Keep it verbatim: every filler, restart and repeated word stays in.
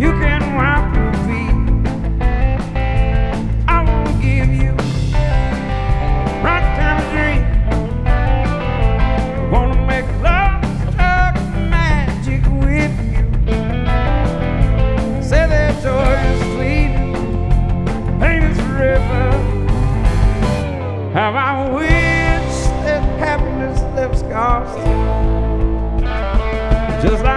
You can wipe your feet. I won't give you right time to dream. Wanna make love struck magic with you. Say that joy is fleeting, pain is forever. How I wish that happiness left scars, just like